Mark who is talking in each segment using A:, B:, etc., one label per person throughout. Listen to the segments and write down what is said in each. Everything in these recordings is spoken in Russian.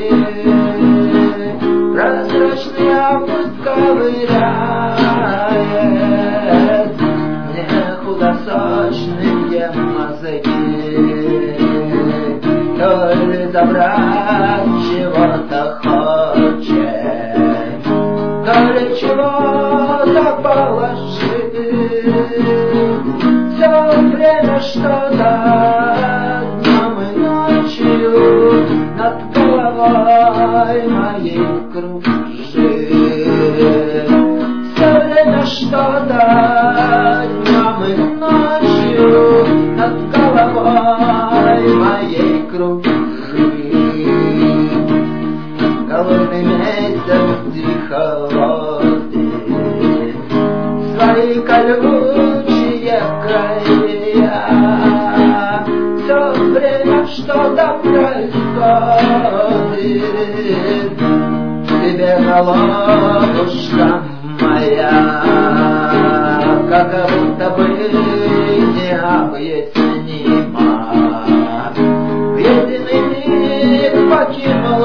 A: Прозрачный август ковыряет мне худосочные мозги. То ли забрать чего-то хочет, то ли чего-то положить. Все время что-то днем и ночью над головой моей кружит. Все время что-то днем и ночью над головой моей кружит. Голодный месяц и холодный, свои колючие края. Все время что-то происходит. Тебе, голубушка моя, как будто бы необъяснимо. В единый миг покинул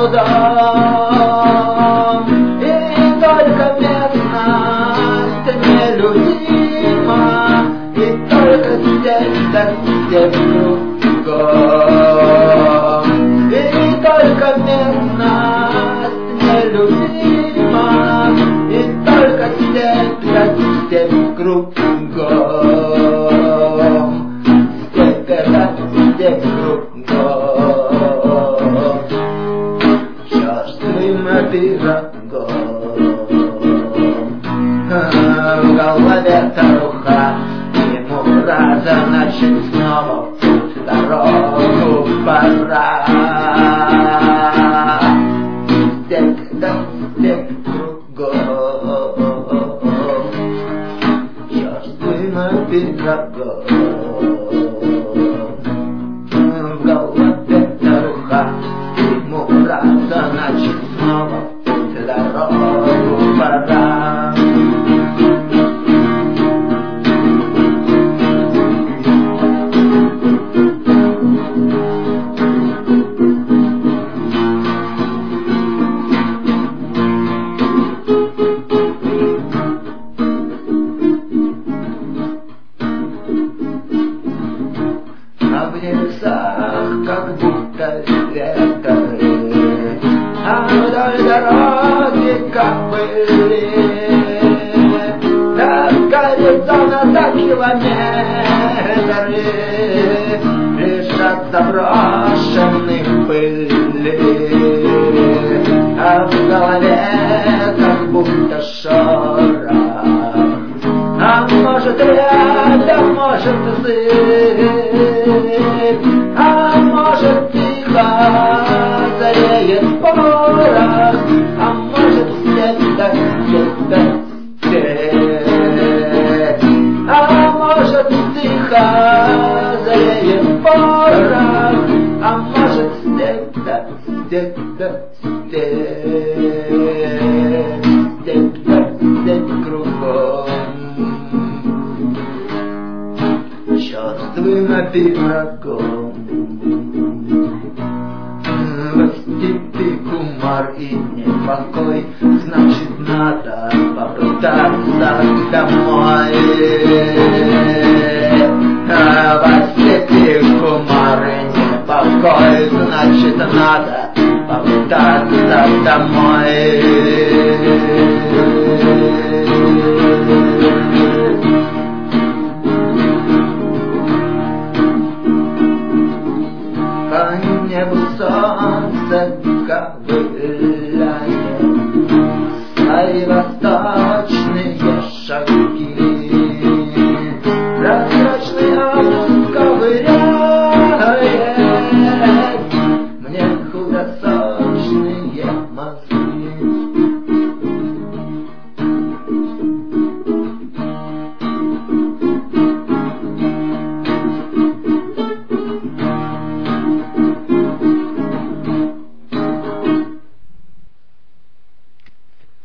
A: дом, и только местность нелюдима, и только здесь да здесь кругом, и только местность нелюдима, и только степь да степь кругом, степь да степь кругом, черствым пирогом. В голове таруха, ему раза начать снова путь, дорогу пора. Степь да степь кругом, черствым пирогом. В голове таруха, ему раза начать снова путь, дорогу пора. В небесах как будто ветер, а вдоль дороги копыли. До горизонта за километры лежат заброшенных пыли, а в голове как будто шорох. А может рядом, может зыбь, а может тихо зареет порох, а может степь да степь да степь, а может тихо зареет порох, а может степь да степь да степь, степь да степь кругом. Черствым пирогом. В степи кумар и непокой, значит надо попытаться домой. Во степи кумар и непокой, значит надо попытаться домой. По небу солнце ковыляет свои восточные шаги. Прозрачный август ковыряет мне худосочные мозги.